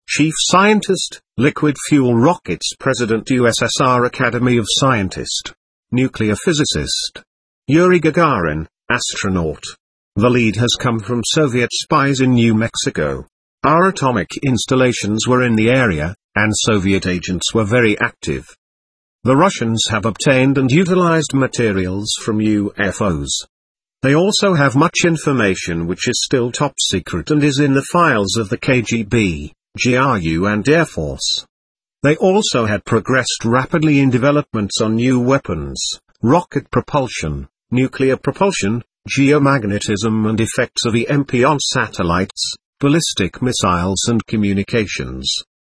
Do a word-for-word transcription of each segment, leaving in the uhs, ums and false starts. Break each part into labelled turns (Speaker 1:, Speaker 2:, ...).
Speaker 1: Chief Scientist, Liquid Fuel Rockets President U S S R Academy of Scientists. Nuclear Physicist. Yuri Gagarin, Astronaut. The lead has come from Soviet spies in New Mexico. Our atomic installations were in the area, and Soviet agents were very active. The Russians have obtained and utilized materials from U F Os. They also have much information which is still top secret and is in the files of the K G B, G R U and Air Force. They also had progressed rapidly in developments on new weapons, rocket propulsion, nuclear propulsion, geomagnetism and effects of E M P on satellites, ballistic missiles and communications.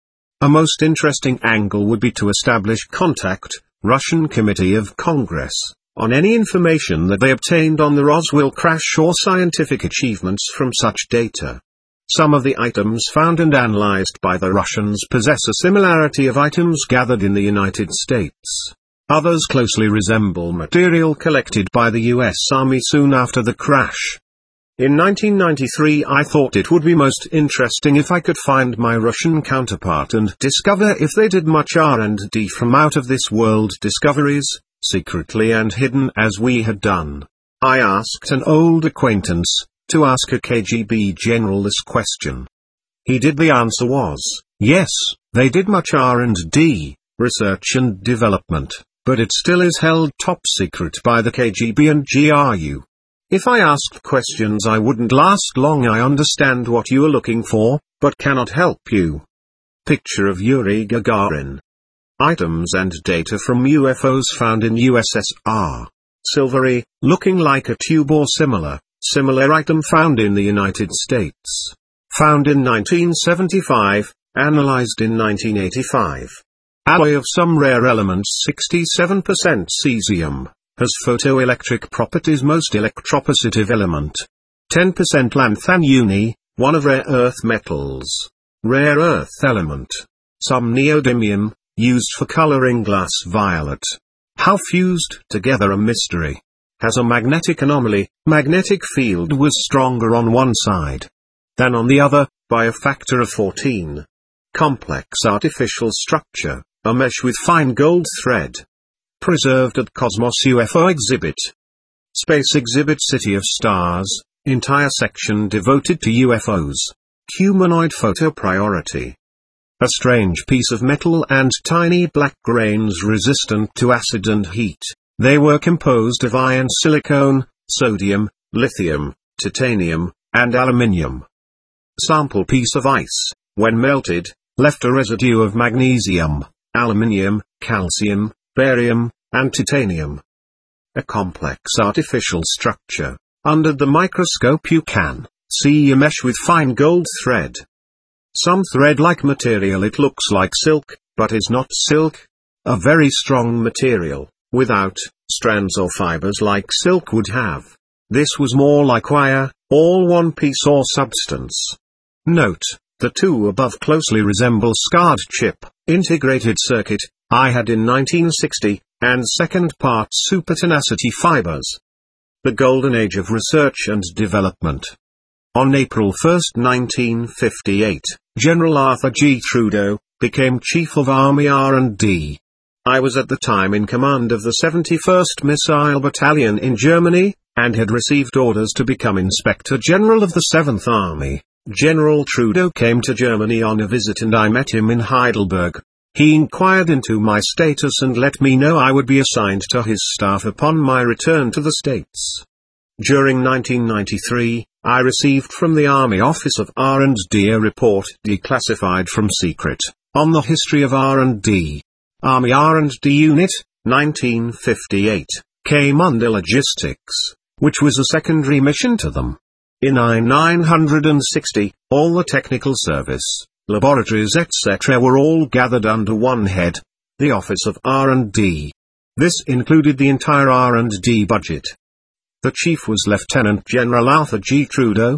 Speaker 1: A most interesting angle would be to establish contact, Russian Committee of Congress, on any information that they obtained on the Roswell crash or scientific achievements from such data. Some of the items found and analyzed by the Russians possess a similarity of items gathered in the United States. Others closely resemble material collected by the U S Army soon after the crash. In nineteen ninety-three I thought it would be most interesting if I could find my Russian counterpart and discover if they did much R and D from out-of-this-world discoveries, secretly and hidden as we had done. I asked an old acquaintance to ask a K G B general this question. He did. The answer was, yes, they did much R and D, research and development, but it still is held top secret by the K G B and G R U. If I asked questions I wouldn't last long. I understand what you are looking for, but cannot help you. Picture of Yuri Gagarin. Items and data from U F Os found in U S S R. Silvery, looking like a tube or similar. Similar item found in the United States. Found in nineteen seventy-five, analyzed in nineteen eighty-five. Alloy of some rare elements sixty-seven percent cesium, has photoelectric properties most electropositive element. ten percent lanthanum uni, one of rare earth metals. Rare earth element. Some neodymium, used for coloring glass violet. How fused together a mystery. Has a magnetic anomaly, magnetic field was stronger on one side than on the other, by a factor of fourteen. Complex artificial structure, a mesh with fine gold thread. Preserved at Cosmos U F O exhibit. Space exhibit City of Stars, entire section devoted to U F Os. Humanoid photo priority. A strange piece of metal and tiny black grains resistant to acid and heat. They were composed of iron, silicon, sodium, lithium, titanium, and aluminium. Sample piece of ice, when melted, left a residue of magnesium, aluminium, calcium, barium, and titanium. A complex artificial structure. Under the microscope you can see a mesh with fine gold thread. Some thread-like material. It looks like silk, but is not silk. A very strong material, without strands or fibers like silk would have. This was more like wire, all one piece or substance. Note, the two above closely resemble SCART chip, integrated circuit, I had in nineteen sixty, and second part supertenacity fibers. The golden age of research and development. On April first nineteen fifty-eight, General Arthur G. Trudeau became Chief of Army R and D. I was at the time in command of the seventy-first Missile Battalion in Germany, and had received orders to become Inspector General of the seventh Army. General Trudeau came to Germany on a visit and I met him in Heidelberg. He inquired into my status and let me know I would be assigned to his staff upon my return to the States. During nineteen ninety-three, I received from the Army Office of R and D a report declassified from secret, on the history of R and D. Army R and D Unit, nineteen fifty-eight, came under logistics, which was a secondary mission to them. In I nine sixty, all the technical service, laboratories et cetera were all gathered under one head, the Office of R and D. This included the entire R and D budget. The chief was Lieutenant General Arthur G. Trudeau.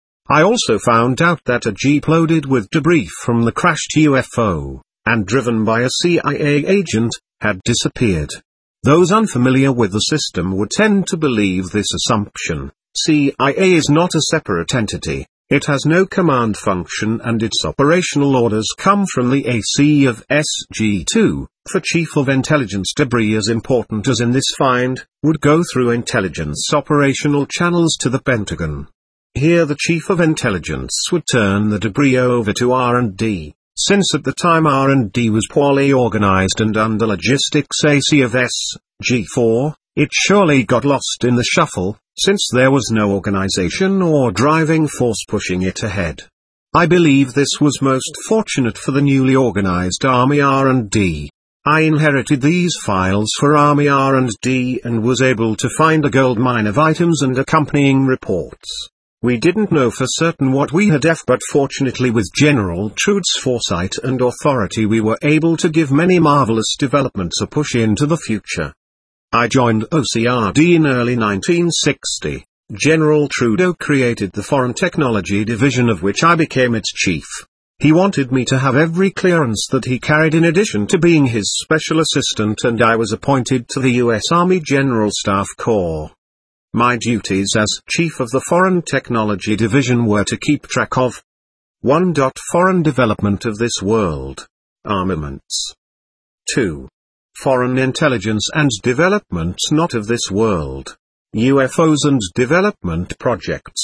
Speaker 1: I also found out that a jeep loaded with debris from the crashed U F O, and driven by a C I A agent, had disappeared. Those unfamiliar with the system would tend to believe this assumption. C I A is not a separate entity, It has no command function and its operational orders come from the A C of S G two. For Chief of Intelligence, debris as important as in this find, would go through intelligence operational channels to the Pentagon. Here the Chief of Intelligence would turn the debris over to R and D. Since at the time R and D was poorly organized and under logistics A C of S G four, it surely got lost in the shuffle, since there was no organization or driving force pushing it ahead. I believe this was most fortunate for the newly organized Army R and D. I inherited these files for Army R and D and was able to find a gold mine of items and accompanying reports. We didn't know for certain what we had left, but fortunately with General Trude's foresight and authority we were able to give many marvelous developments a push into the future. I joined O C R D in early nineteen sixty. General Trudeau created the Foreign Technology Division, of which I became its chief. He wanted me to have every clearance that he carried in addition to being his special assistant, and I was appointed to the U S Army General Staff Corps. My duties as Chief of the Foreign Technology Division were to keep track of one. Foreign development of this world. Armaments. two. Foreign intelligence and development not of this world. U F Os and development projects.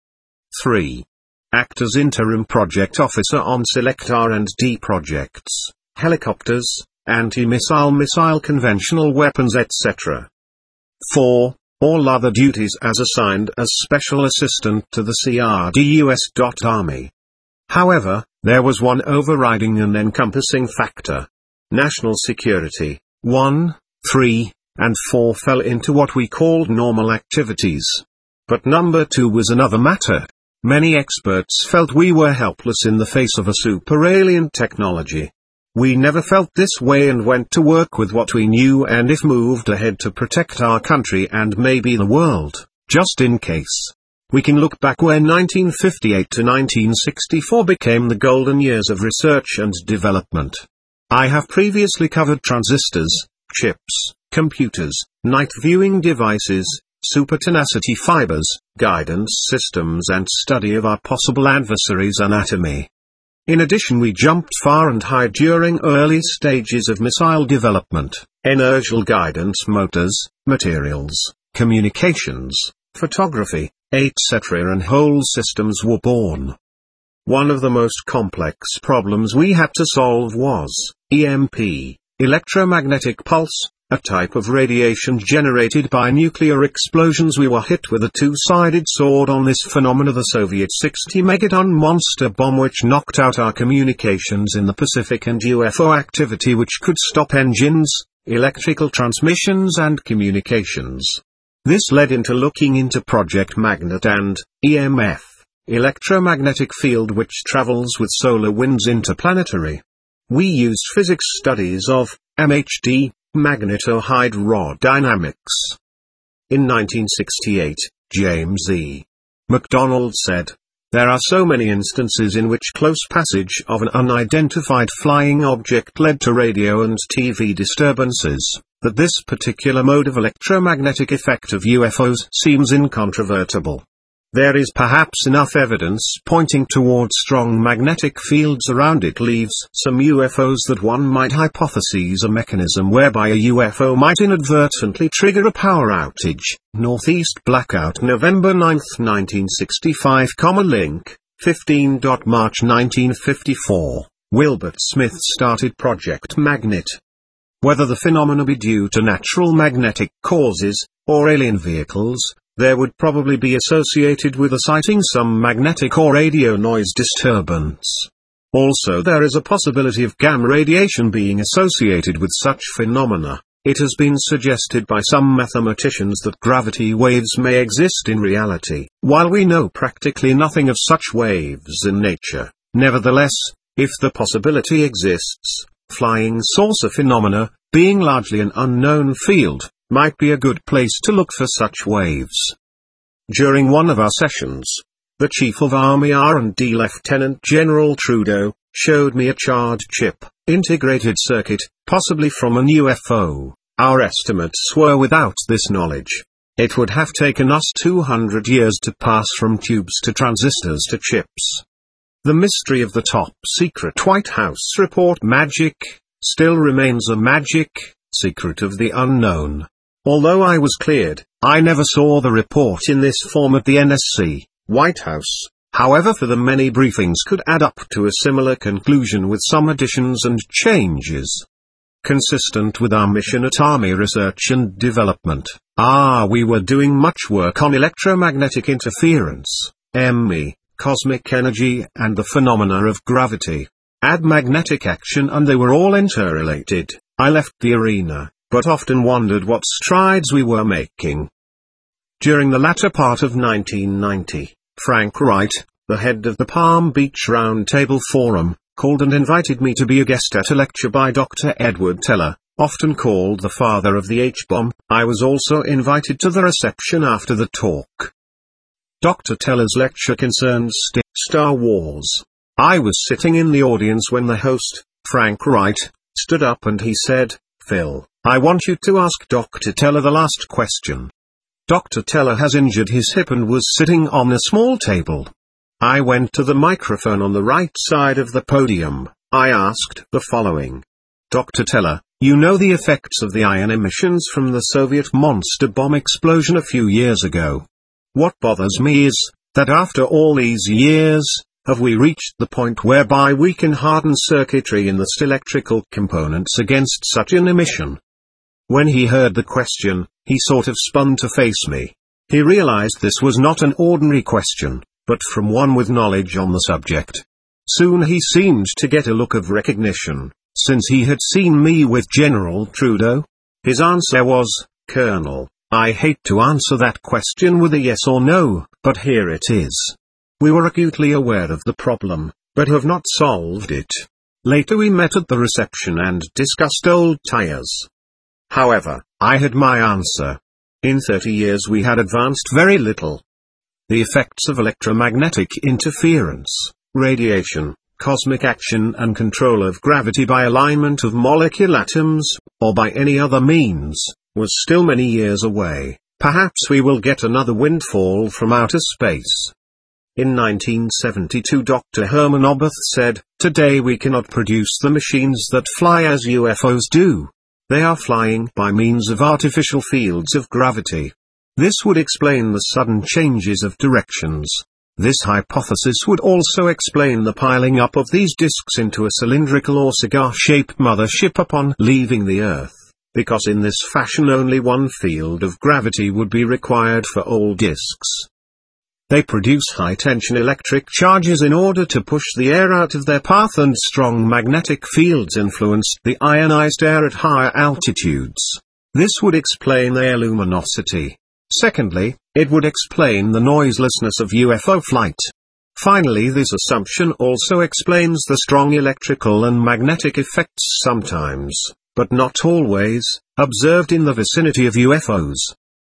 Speaker 1: three. Act as interim project officer on select R and D projects, helicopters, anti-missile, missile, conventional weapons, et cetera. four. All other duties as assigned as special assistant to the C R D U S Army. However, there was one overriding and encompassing factor. National security. one, three, and four fell into what we called normal activities. But number two was another matter. Many experts felt we were helpless in the face of a super alien technology. We never felt this way and went to work with what we knew, and if moved ahead to protect our country and maybe the world, just in case. We can look back where nineteen fifty-eight to nineteen sixty-four became the golden years of research and development. I have previously covered transistors, chips, computers, night viewing devices, super tenacity fibers, guidance systems, and study of our possible adversaries' anatomy. In addition, we jumped far and high during early stages of missile development. Inertial guidance motors, materials, communications, photography, et cetera, and whole systems were born. One of the most complex problems we had to solve was E M P, electromagnetic pulse, a type of radiation generated by nuclear explosions. We were hit with a two-sided sword on this phenomena, the Soviet sixty megaton monster bomb, which knocked out our communications in the Pacific and U F O activity which could stop engines, electrical transmissions and communications. This led into looking into Project Magnet and E M F, electromagnetic field, which travels with solar winds interplanetary. We used physics studies of M H D, magnetohydrodynamics. In nineteen sixty-eight, James E. McDonald said, "There are so many instances in which close passage of an unidentified flying object led to radio and T V disturbances, that this particular mode of electromagnetic effect of U F Os seems incontrovertible. There is perhaps enough evidence pointing towards strong magnetic fields around it leaves some U F Os that one might hypothesize a mechanism whereby a U F O might inadvertently trigger a power outage." Northeast blackout, November ninth nineteen sixty-five, link, fifteen March nineteen fifty-four, Wilbert Smith started Project Magnet. Whether the phenomena be due to natural magnetic causes, or alien vehicles, there would probably be associated with a sighting some magnetic or radio noise disturbance. Also, there is a possibility of gamma radiation being associated with such phenomena. It has been suggested by some mathematicians that gravity waves may exist in reality, while we know practically nothing of such waves in nature. Nevertheless, if the possibility exists, flying saucer phenomena, being largely an unknown field, might be a good place to look for such waves. During one of our sessions, the Chief of Army R and D, Lieutenant General Trudeau, showed me a charred chip, integrated circuit, possibly from an U F O. Our estimates were without this knowledge. It would have taken us two hundred years to pass from tubes to transistors to chips. The mystery of the top-secret White House report magic still remains a magic secret of the unknown. Although I was cleared, I never saw the report in this form at the N S C, White House. However, for the many briefings could add up to a similar conclusion with some additions and changes. Consistent with our mission at Army Research and Development, ah, we were doing much work on electromagnetic interference, M E, cosmic energy and the phenomena of gravity. Add magnetic action and they were all interrelated. I left the arena, but often wondered what strides we were making. During the latter part of nineteen ninety, Frank Wright, the head of the Palm Beach Roundtable Forum, called and invited me to be a guest at a lecture by Doctor Edward Teller, often called the father of the H-bomb. I was also invited to the reception after the talk. Doctor Teller's lecture concerned Star Wars. I was sitting in the audience when the host, Frank Wright, stood up and he said, "Phil, I want you to ask Doctor Teller the last question." Doctor Teller has injured his hip and was sitting on a small table. I went to the microphone on the right side of the podium. I asked the following. Doctor Teller, you know the effects of the ion emissions from the Soviet monster bomb explosion a few years ago. What bothers me is, that after all these years, have we reached the point whereby we can harden circuitry in the electrical components against such an emission? When he heard the question, he sort of spun to face me. He realized this was not an ordinary question, but from one with knowledge on the subject. Soon he seemed to get a look of recognition, since he had seen me with General Trudeau. His answer was, "Colonel, I hate to answer that question with a yes or no, but here it is. We were acutely aware of the problem, but have not solved it." Later we met at the reception and discussed old tires. However, I had my answer. In thirty years we had advanced very little. The effects of electromagnetic interference, radiation, cosmic action and control of gravity by alignment of molecule atoms, or by any other means, was still many years away. Perhaps we will get another windfall from outer space. In nineteen seventy-two Doctor Herman Oberth said, "Today we cannot produce the machines that fly as U F Os do. They are flying by means of artificial fields of gravity." This would explain the sudden changes of directions. This hypothesis would also explain the piling up of these disks into a cylindrical or cigar-shaped mothership upon leaving the Earth, because in this fashion only one field of gravity would be required for all disks. They produce high-tension electric charges in order to push the air out of their path, and strong magnetic fields influenced the ionized air at higher altitudes. This would explain their luminosity. Secondly, it would explain the noiselessness of U F O flight. Finally, this assumption also explains the strong electrical and magnetic effects sometimes, but not always, observed in the vicinity of U F Os.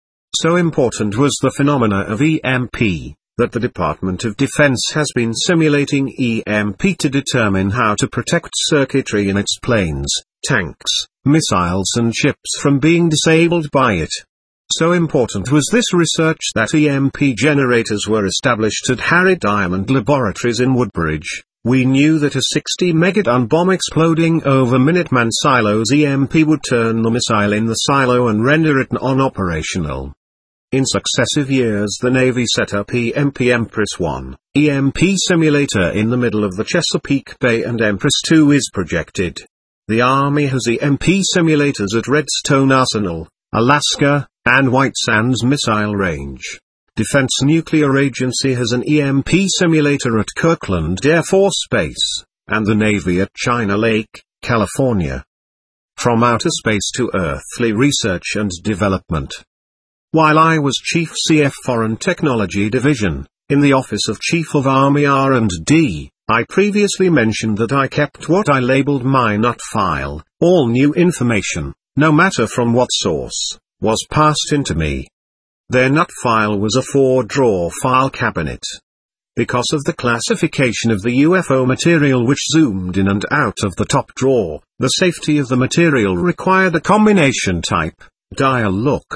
Speaker 1: So important was the phenomena of E M P, that the Department of Defense has been simulating E M P to determine how to protect circuitry in its planes, tanks, missiles and ships from being disabled by it. So important was this research that E M P generators were established at Harry Diamond Laboratories in Woodbridge. We knew that a sixty megaton bomb exploding over Minuteman silos E M P would turn the missile in the silo and render it non-operational. In successive years the Navy set up E M P Empress one, E M P simulator in the middle of the Chesapeake Bay, and Empress two is projected. The Army has E M P simulators at Redstone Arsenal, Alaska, and White Sands Missile Range. Defense Nuclear Agency has an E M P simulator at Kirkland Air Force Base, and the Navy at China Lake, California. From outer space to earthly research and development. While I was Chief C F Foreign Technology Division, in the Office of Chief of Army R and D, I previously mentioned that I kept what I labeled my nut file. All new information, no matter from what source, was passed into me. Their nut file was a four-drawer file cabinet. Because of the classification of the U F O material which zoomed in and out of the top drawer, the safety of the material required a combination type, dial look.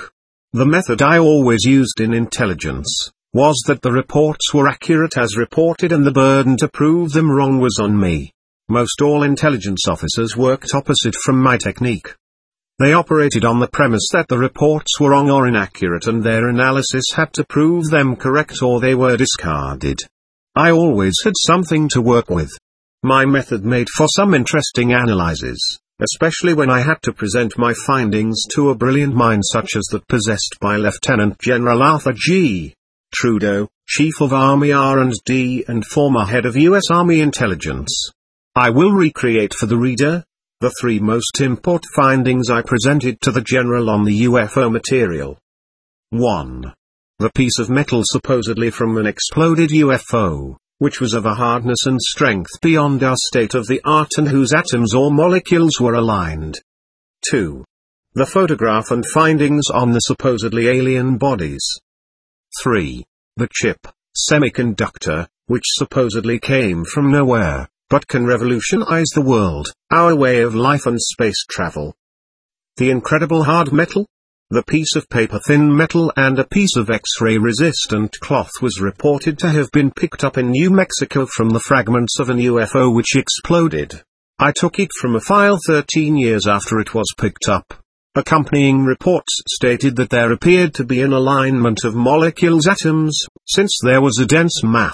Speaker 1: The method I always used in intelligence was that the reports were accurate as reported and the burden to prove them wrong was on me. Most all intelligence officers worked opposite from my technique. They operated on the premise that the reports were wrong or inaccurate and their analysis had to prove them correct or they were discarded. I always had something to work with. My method made for some interesting analyses, especially when I had to present my findings to a brilliant mind such as that possessed by Lieutenant General Arthur G. Trudeau, Chief of Army R and D and former head of U S Army Intelligence. I will recreate for the reader the three most important findings I presented to the General on the U F O material. one. The piece of metal supposedly from an exploded U F O, which was of a hardness and strength beyond our state-of-the-art and whose atoms or molecules were aligned. two. The photograph and findings on the supposedly alien bodies. three. The chip, semiconductor, which supposedly came from nowhere, but can revolutionize the world, our way of life and space travel. The incredible hard metal? The piece of paper-thin metal and a piece of X-ray resistant cloth was reported to have been picked up in New Mexico from the fragments of an U F O which exploded. I took it from a file thirteen years after it was picked up. Accompanying reports stated that there appeared to be an alignment of molecules atoms, since there was a dense mass.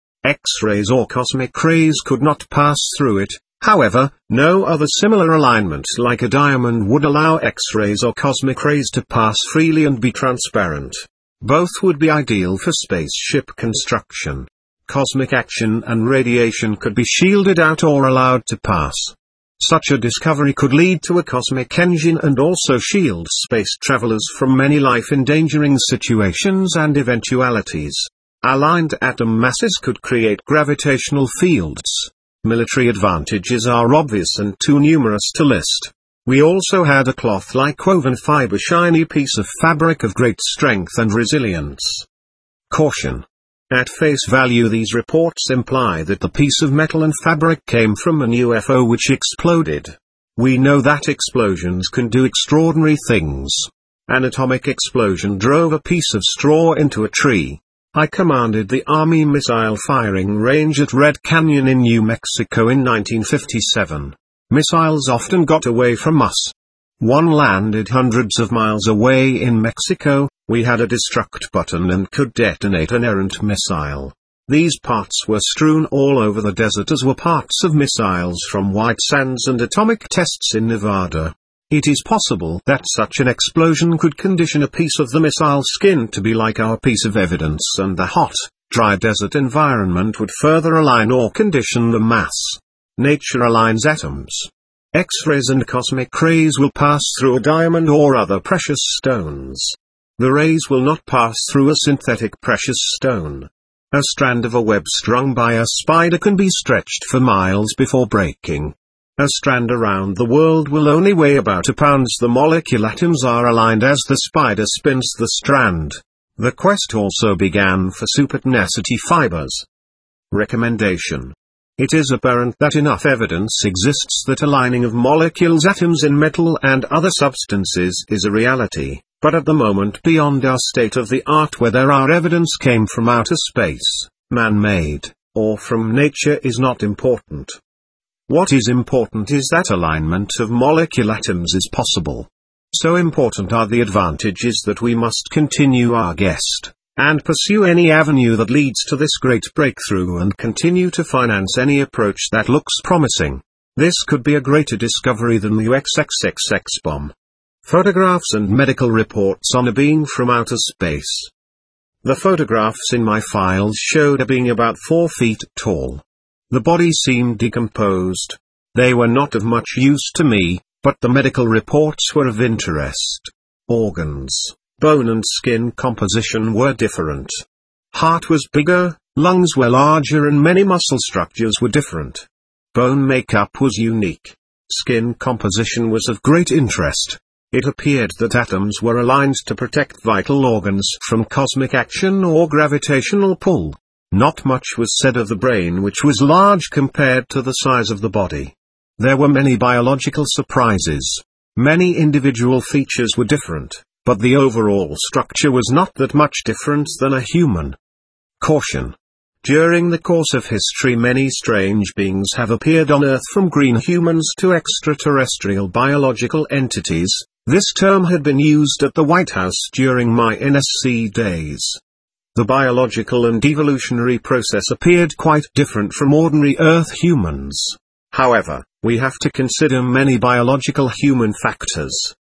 Speaker 1: X-rays or cosmic rays could not pass through it. However, no other similar alignment like a diamond would allow X-rays or cosmic rays to pass freely and be transparent. Both would be ideal for spaceship construction. Cosmic action and radiation could be shielded out or allowed to pass. Such a discovery could lead to a cosmic engine and also shield space travelers from many life-endangering situations and eventualities. Aligned atom masses could create gravitational fields. Military advantages are obvious and too numerous to list. We also had a cloth-like woven fiber shiny piece of fabric of great strength and resilience. Caution. At face value these reports imply that the piece of metal and fabric came from an U F O which exploded. We know that explosions can do extraordinary things. An atomic explosion drove a piece of straw into a tree. I commanded the Army missile firing range at Red Canyon in New Mexico in nineteen fifty-seven. Missiles often got away from us. One landed hundreds of miles away in Mexico. We had a destruct button and could detonate an errant missile. These parts were strewn all over the desert as were parts of missiles from White Sands and atomic tests in Nevada. It is possible that such an explosion could condition a piece of the missile skin to be like our piece of evidence, and the hot, dry desert environment would further align or condition the mass. Nature aligns atoms. X-rays and cosmic rays will pass through a diamond or other precious stones. The rays will not pass through a synthetic precious stone. A strand of a web strung by a spider can be stretched for miles before breaking. A strand around the world will only weigh about a pound. The molecule atoms are aligned as the spider spins the strand. The quest also began for supertenacity fibers. Recommendation. It is apparent that enough evidence exists that aligning of molecules atoms in metal and other substances is a reality, but at the moment beyond our state-of-the-art where there are evidence came from outer space, man-made, or from nature is not important. What is important is that alignment of molecule atoms is possible. So important are the advantages that we must continue our quest, and pursue any avenue that leads to this great breakthrough and continue to finance any approach that looks promising. This could be a greater discovery than the U X X X X bomb. Photographs and medical reports on a being from outer space. The photographs in my files showed a being about four feet tall. The body seemed decomposed. They were not of much use to me, but the medical reports were of interest. Organs, bone and skin composition were different. Heart was bigger, lungs were larger and many muscle structures were different. Bone makeup was unique. Skin composition was of great interest. It appeared that atoms were aligned to protect vital organs from cosmic action or gravitational pull. Not much was said of the brain, which was large compared to the size of the body. There were many biological surprises. Many individual features were different. but the overall structure was not that much different than a human. Caution. During the course of history many strange beings have appeared on Earth, from green humans to extraterrestrial biological entities. This term had been used at the White House during my N S C days. The biological and evolutionary process appeared quite different from ordinary Earth humans. However, we have to consider many biological human factors.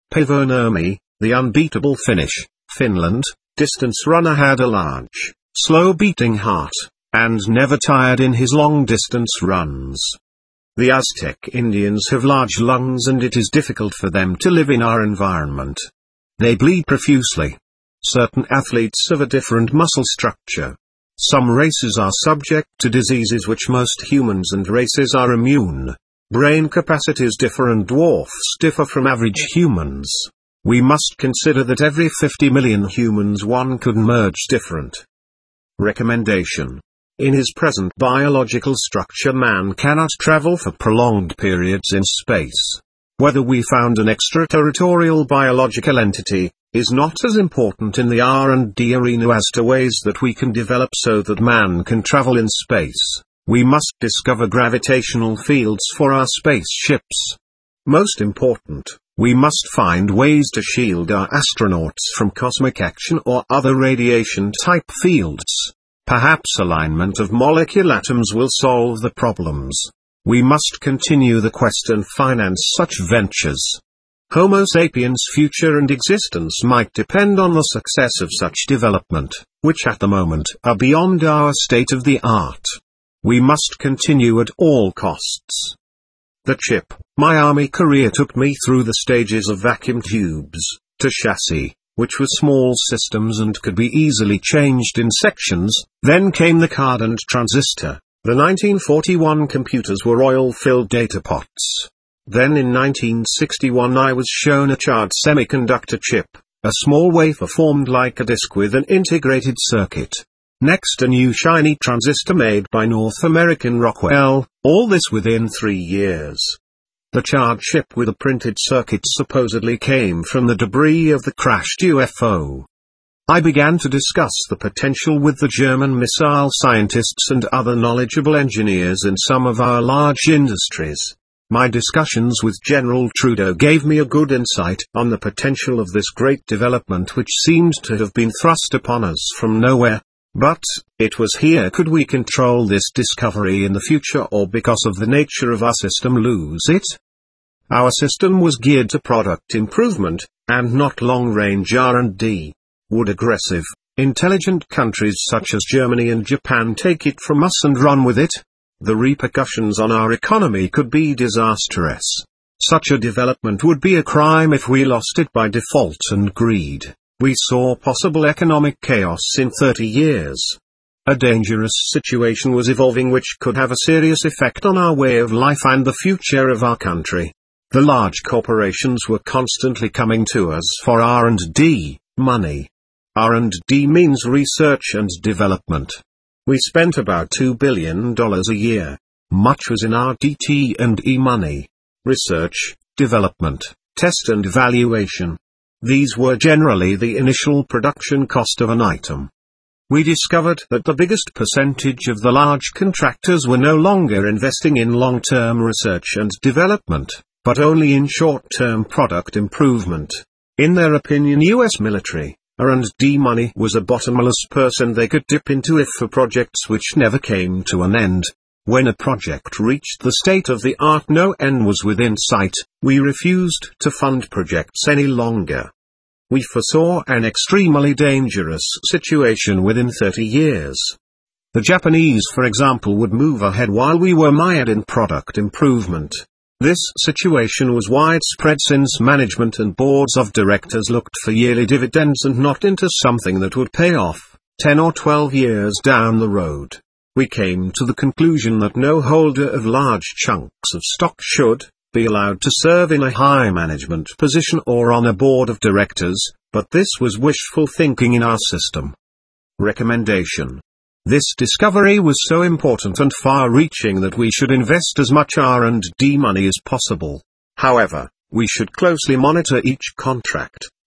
Speaker 1: Paavo, the unbeatable Finnish, Finland, distance runner, had a large, slow-beating heart, and never tired in his long-distance runs. The Aztec Indians have large lungs, and it is difficult for them to live in our environment. They bleed profusely. Certain athletes have a different muscle structure. Some races are subject to diseases which most humans and races are immune. Brain capacities differ, and dwarfs differ from average humans. We must consider that every fifty million humans one could merge different. Recommendation. In his present biological structure man cannot travel for prolonged periods in space. Whether we found an extraterritorial biological entity is not as important in the R and D arena as to ways that we can develop so that man can travel in space. We must discover gravitational fields for our spaceships. Most important, we must find ways to shield our astronauts from cosmic action or other radiation-type fields. Perhaps alignment of molecule atoms will solve the problems. We must continue the quest and finance such ventures. Homo sapiens' future and existence might depend on the success of such development, which at the moment are beyond our state of the art. We must continue at all costs. The chip. My army career took me through the stages of vacuum tubes, to chassis, which were small systems and could be easily changed in sections. Then came the card and transistor. The nineteen forty-one computers were oil-filled data pots. Then in nineteen sixty-one I was shown a charred semiconductor chip, a small wafer formed like a disk with an integrated circuit. Next a new shiny transistor made by North American Rockwell, all this within three years. The charred chip with a printed circuit supposedly came from the debris of the crashed U F O. I began to discuss the potential with the German missile scientists and other knowledgeable engineers in some of our large industries. My discussions with General Trudeau gave me a good insight on the potential of this great development which seemed to have been thrust upon us from nowhere. But, it was here could we control this discovery in the future, or because of the nature of our system lose it? Our system was geared to product improvement, and not long-range R and D. Would aggressive, intelligent countries such as Germany and Japan take it from us and run with it? The repercussions on our economy could be disastrous. Such a development would be a crime if we lost it by default and greed. We saw possible economic chaos in thirty years. A dangerous situation was evolving which could have a serious effect on our way of life and the future of our country. The large corporations were constantly coming to us for R and D money. R and D means research and development. We spent about two billion dollars a year. Much was in R D T and E money. Research, development, test and evaluation. These were generally the initial production cost of an item. We discovered that the biggest percentage of the large contractors were no longer investing in long-term research and development, but only in short-term product improvement. In their opinion, U S military R and D money was a bottomless purse and they could dip into it for projects which never came to an end. When a project reached the state of the art no end was within sight, we refused to fund projects any longer. We foresaw an extremely dangerous situation within thirty years. The Japanese, for example, would move ahead while we were mired in product improvement. This situation was widespread since management and boards of directors looked for yearly dividends and not into something that would pay off ten or twelve years down the road. We came to the conclusion that no holder of large chunks of stock should be allowed to serve in a high management position or on a board of directors, but this was wishful thinking in our system. Recommendation. This discovery was so important and far-reaching that we should invest as much R and D money as possible. However, we should closely monitor each contract,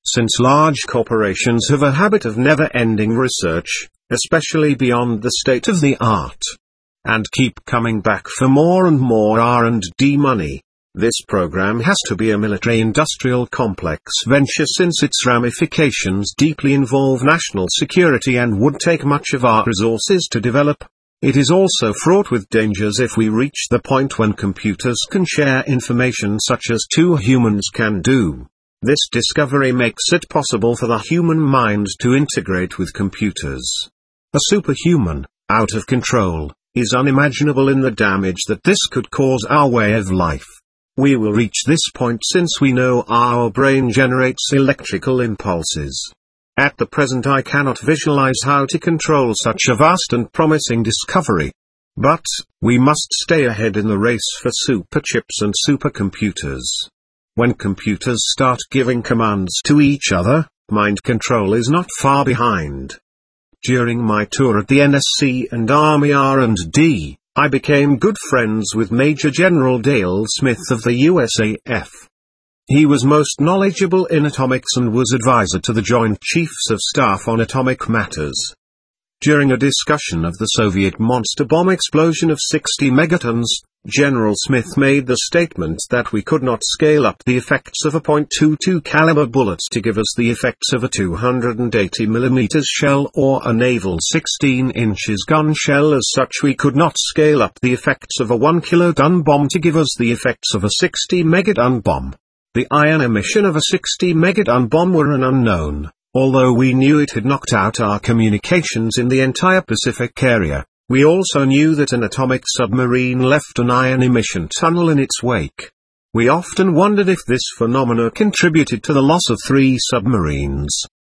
Speaker 1: Since large corporations have a habit of never-ending research, especially beyond the state-of-the-art, and keep coming back for more and more R and D money, this program has to be a military-industrial complex venture since its ramifications deeply involve national security and would take much of our resources to develop. It is also fraught with dangers if we reach the point when computers can share information such as two humans can do. This discovery makes it possible for the human mind to integrate with computers. A superhuman, out of control, is unimaginable in the damage that this could cause our way of life. We will reach this point since we know our brain generates electrical impulses. At the present I cannot visualize how to control such a vast and promising discovery. But, we must stay ahead in the race for superchips and supercomputers. When computers start giving commands to each other, mind control is not far behind. During my tour at the N S C and Army R and D, I became good friends with Major General Dale Smith of the U S A F. He was most knowledgeable in atomics and was advisor to the Joint Chiefs of Staff on atomic matters. During a discussion of the Soviet monster bomb explosion of sixty megatons, General Smith made the statement that we could not scale up the effects of a point two two caliber bullet to give us the effects of a two hundred eighty millimeter shell or a naval sixteen inches gun shell. As such, we could not scale up the effects of a one kiloton bomb to give us the effects of a sixty megaton bomb. The ion emission of a sixty megaton bomb were an unknown, although we knew it had knocked out our communications in the entire Pacific area. We also knew that an atomic submarine left an ion emission tunnel in its wake. We often wondered if this phenomena contributed to the loss of three submarines.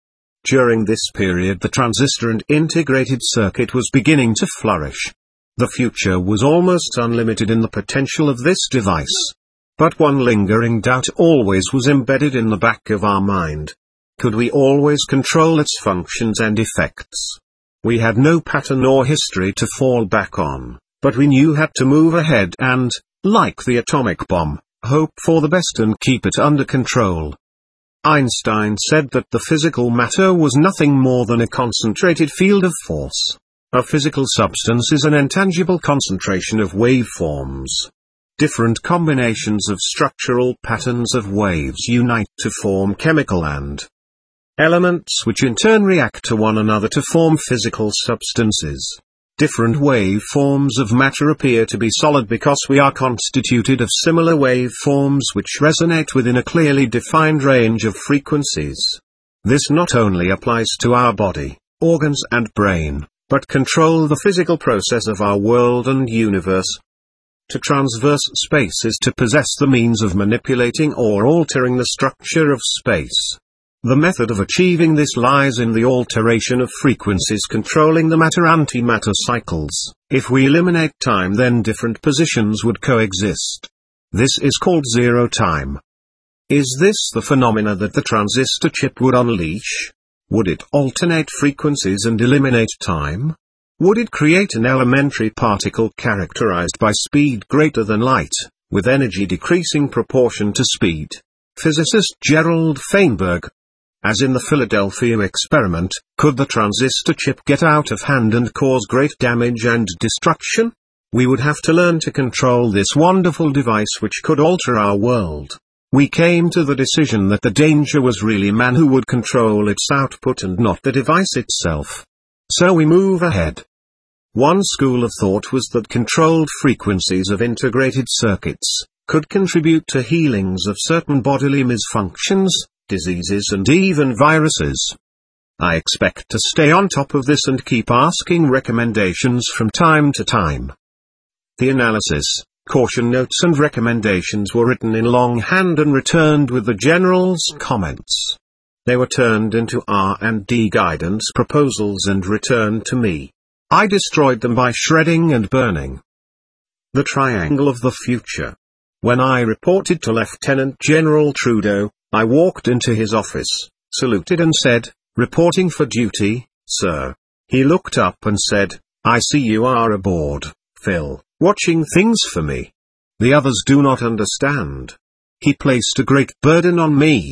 Speaker 1: During this period the transistor and integrated circuit was beginning to flourish. The future was almost unlimited in the potential of this device. But one lingering doubt always was embedded in the back of our mind. Could we always control its functions and effects? We had no pattern or history to fall back on, but we knew had to move ahead and, like the atomic bomb, hope for the best and keep it under control. Einstein said that the physical matter was nothing more than a concentrated field of force. A physical substance is an intangible concentration of waveforms. Different combinations of structural patterns of waves unite to form chemical and elements which in turn react to one another to form physical substances. Different waveforms of matter appear to be solid because we are constituted of similar waveforms which resonate within a clearly defined range of frequencies. This not only applies to our body, organs and brain, but control the physical process of our world and universe. To transverse space is to possess the means of manipulating or altering the structure of space. The method of achieving this lies in the alteration of frequencies controlling the matter-antimatter cycles. If we eliminate time, then different positions would coexist. This is called zero time. Is this the phenomena that the transistor chip would unleash? Would it alternate frequencies and eliminate time? Would it create an elementary particle characterized by speed greater than light, with energy decreasing proportion to speed? Physicist Gerald Feinberg. As in the Philadelphia experiment, could the transistor chip get out of hand and cause great damage and destruction? We would have to learn to control this wonderful device which could alter our world. We came to the decision that the danger was really man who would control its output and not the device itself. So we move ahead. One school of thought was that controlled frequencies of integrated circuits could contribute to healings of certain bodily misfunctions, diseases and even viruses. I expect to stay on top of this and keep asking recommendations from time to time. The analysis, caution notes and recommendations were written in longhand and returned with the General's comments. They were turned into R and D guidance proposals and returned to me. I destroyed them by shredding and burning. The Triangle of the Future. When I reported to Lieutenant General Trudeau, I walked into his office, saluted and said, "Reporting for duty, sir." He looked up and said, "I see you are aboard, Phil, watching things for me. The others do not understand." He placed a great burden on me.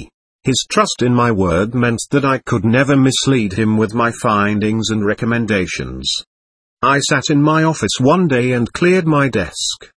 Speaker 1: His trust in my word meant that I could never mislead him with my findings and recommendations. I sat in my office one day and cleared my desk.